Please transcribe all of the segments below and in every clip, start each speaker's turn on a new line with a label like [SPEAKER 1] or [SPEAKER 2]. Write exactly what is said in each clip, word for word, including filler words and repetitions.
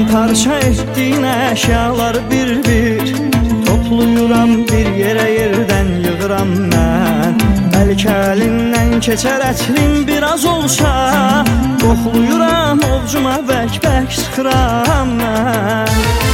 [SPEAKER 1] parça etdiyin əşyaları bir-bir topluyuram, bir yerə yerdən yığıram mən. Bəlkə əlindən keçər ətrin biraz olsa, qoxluyuram, ovcuma bək-bək sıxıram mən.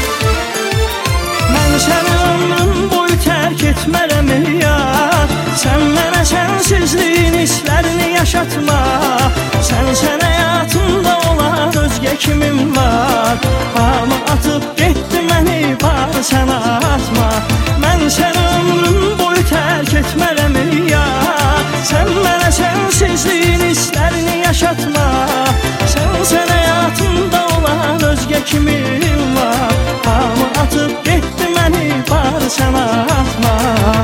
[SPEAKER 1] Mən səni ömrüm boyu tərk etmərəm ey yar, sən mənə sənsizliyin hisslərini yaşatma. Sən sən həyatımda olan özgə kimim var, hamı atıb getdi məni, bar sən atma. Mən səni ömrüm boyu tərk etmərəm ey yar, sən mənə sənsizliyin hisslərini yaşatma. Sən sən həyatımda olan özgə kimim var, hamı atıb getdi məni, bar sən atma.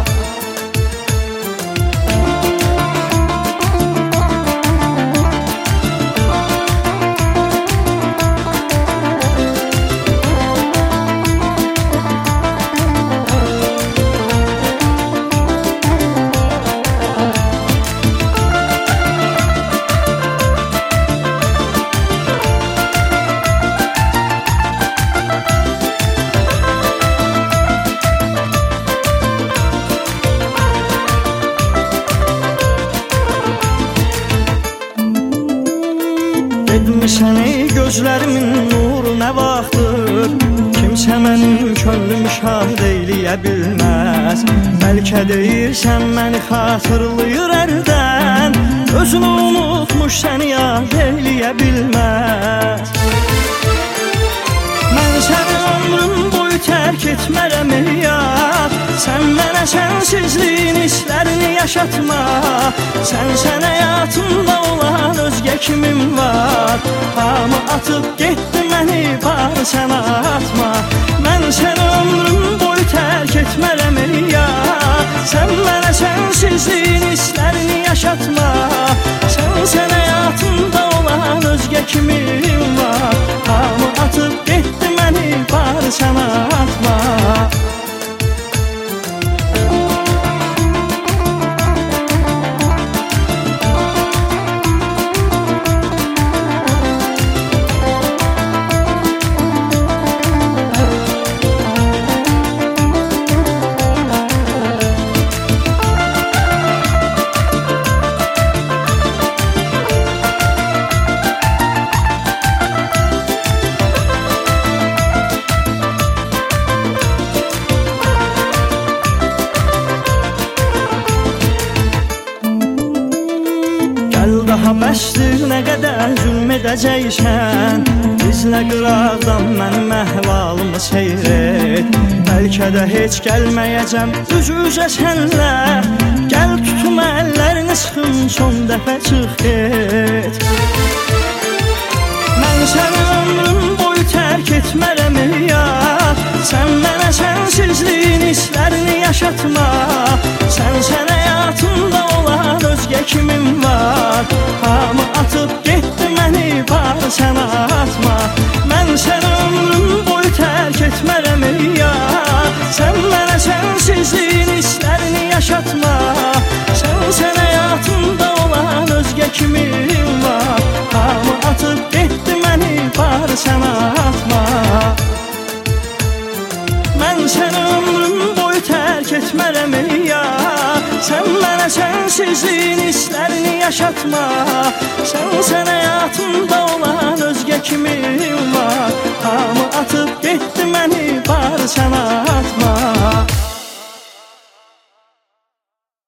[SPEAKER 1] Edmişsən ey gözlərimin nuru nə vaxtdır, kimsə mənim könlüm şahid eyləyə bilməz. Bəlkə deyirsən məni xatırlayır ərdən, özünü unutmuş səni yad eyləyə bilməz. Mən səni ömrüm boyu tərk etmərəm ey yar, sən mənə sənsizliyin hisslərini yaşatma. Sən sən həyatımda olan özgə kimim var, hamı atıb getdi məni, bar sən atma. Mən səni ömrüm boyu tərk etmərəm ey yar, sən mənə sənsizliyin hisslərini yaşatma. Sən sən həyatımda olan özgə kimim var, hamı atıb getdi məni, bar sən atma. Daha bəsdir nə qədər zülm edəcəksən, bizlə qıraqdan mənim əhvalımı seyr et. Bəlkə də heç gəlməyəcəm üz-üzə sənlə, gəl tutum əllərini sıxın, son dəfə çıx get. Mən səni ömrüm boyu tərk etmərəm ey yar, sən mənə sənsizliyin hisslərini yaşatma. Sən sən həyatımda olan özgə kimim var, hamı atıb getdi məni, bar sən atma. Mən səni ömrüm boyu tərk etmərəm ey yar, sən mənə sənsizliyin hisslərini yaşatma. Sən sən həyatımda olan özgə kimim var, hamı atıb getdi məni, bar sən atma. Mən səni ömrüm boyu tərk etmərəm ey yar, sən mənə sənsizliyin hisslərini yaşatma. Sən sən həyatımda olan özgə kimim var, hamı atıb getdi məni, bar sən atma.